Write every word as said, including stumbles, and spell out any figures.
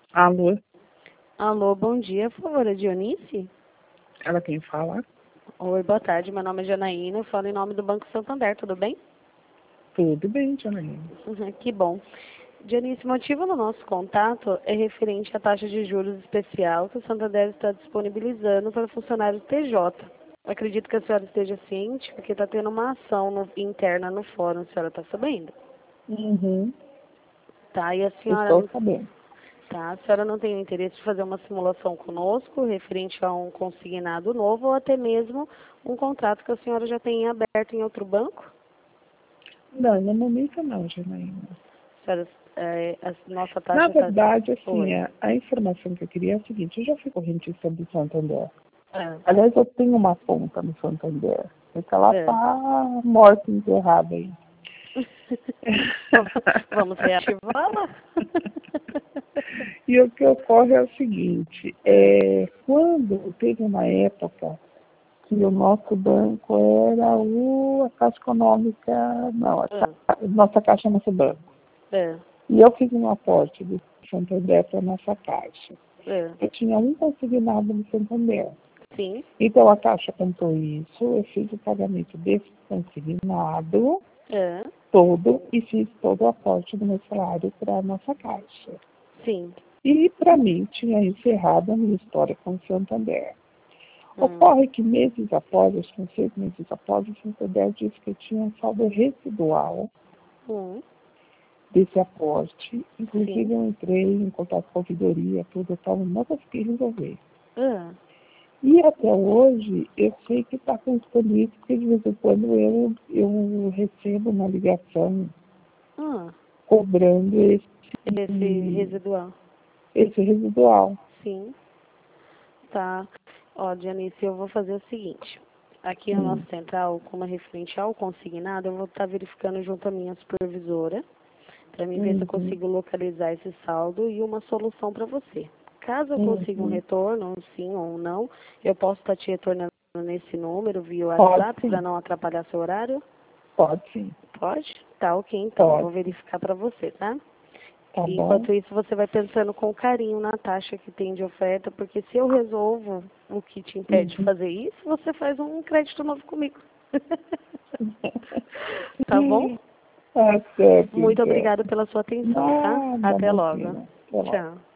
Alô, Alô, bom dia, por favor, é Dionice? ela quem fala? Oi, boa tarde, meu nome é Janaína, eu falo em nome do Banco Santander, tudo bem? Tudo bem, Janaína. Uhum, que bom. Dionice, o motivo do nosso contato é referente à taxa de juros especial que o Santander está disponibilizando para funcionários T J. Acredito que a senhora esteja ciente, porque está tendo uma ação no- interna no fórum, a senhora está sabendo? Uhum, Tá, e a senhora estou não, sabendo. tá, a senhora não tem o interesse de fazer uma simulação conosco, referente a um consignado novo, ou até mesmo um contrato que a senhora já tenha aberto em outro banco? Não, no momento não, Janaína. A senhora, é, a nossa Na taxa está... verdade, assim, Oi. a, a informação que eu queria é a seguinte, eu já fui correntista do Santander. É, Aliás, eu tenho uma conta no Santander, porque ela é. está morta, enterrada aí. Vamos reativá-la? E o que ocorre é o seguinte, É, é, quando teve uma época que o nosso banco era o, a Caixa Econômica, não, a, é, Ca- nossa Caixa é nosso banco. é, E eu fiz um aporte do Santander para a nossa Caixa. é. Eu tinha um consignado no Santander. Sim, Então a Caixa comprou isso, eu fiz o pagamento desse consignado é, todo e fiz todo o aporte do meu salário para a nossa Caixa. sim. E, para mim, tinha encerrado a minha história com o Santander. Hum, Ocorre que meses após, acho que uns seis meses após, o Santander disse que tinha um saldo residual hum, desse aporte. Inclusive, sim. eu entrei em contato com a ouvidoria, tudo, eu estava não consegui resolver. É. E até hoje, eu sei que está constando isso, porque de vez em quando eu, eu recebo uma ligação Ah, cobrando esse esse, residual. esse residual. Sim, tá. Ó, Janice, eu vou fazer o seguinte. Aqui no Hum, nosso central, como é referente ao consignado, eu vou estar verificando junto à minha supervisora, para mim ver se eu uhum, consigo localizar esse saldo e uma solução para você. Caso eu consiga um uhum. retorno, um sim ou um não, eu posso estar te retornando nesse número via Pode WhatsApp sim, para não atrapalhar seu horário? pode sim, Pode? Tá, ok, então. Eu pode, vou verificar para você, tá? tá bom? Enquanto isso, você vai pensando com carinho na taxa que tem de oferta, porque se eu resolvo o que te impede de Uhum. fazer isso, você faz um crédito novo comigo. Tá bom? Tá certo, Muito então. obrigada pela sua atenção, tá? Nada, Até logo. imagina. Até logo. Tchau.